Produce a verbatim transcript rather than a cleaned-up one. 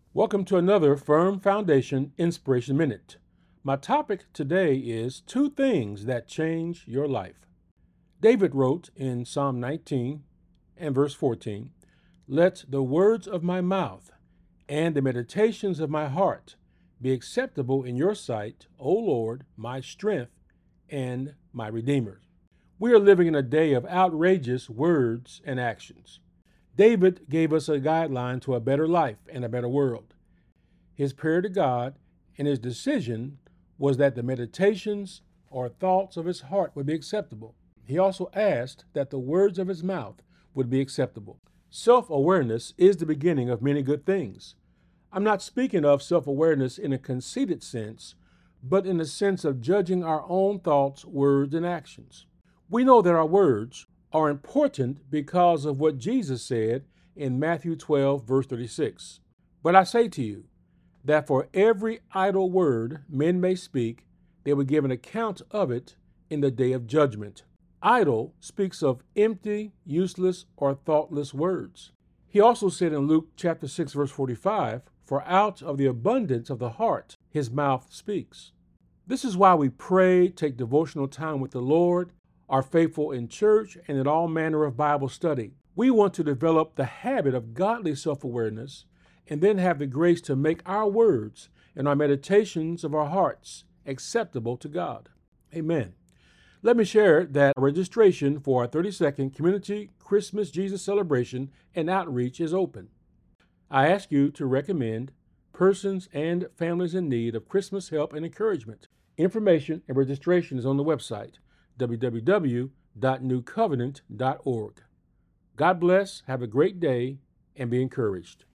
Welcome to another Firm Foundation Inspiration Minute. My topic today is two things that change your life. David wrote in Psalm nineteen and verse fourteen, "Let the words of my mouth and the meditations of my heart be acceptable in your sight, O Lord, my strength and my Redeemer." We are living in a day of outrageous words and actions. David gave us a guideline to a better life and a better world. His prayer to God and his decision was that the meditations or thoughts of his heart would be acceptable. He also asked that the words of his mouth would be acceptable. Self-awareness is the beginning of many good things. I'm not speaking of self-awareness in a conceited sense, but in the sense of judging our own thoughts, words, and actions. We know that our words are important because of what Jesus said in Matthew twelve, verse thirty-six. But I say to you, that for every idle word men may speak, they will give an account of it in the day of judgment. Idle speaks of empty, useless, or thoughtless words. He also said in Luke chapter six, verse forty-five, "For out of the abundance of the heart his mouth speaks." This is why we pray, take devotional time with the Lord, are faithful in church, and in all manner of Bible study. We want to develop the habit of godly self-awareness and then have the grace to make our words and our meditations of our hearts acceptable to God. Amen. Let me share that registration for our thirty-second Community Christmas Jesus Celebration and Outreach is open. I ask you to recommend persons and families in need of Christmas help and encouragement. Information and registration is on the website, w w w dot new covenant dot org. God bless, have a great day, and be encouraged.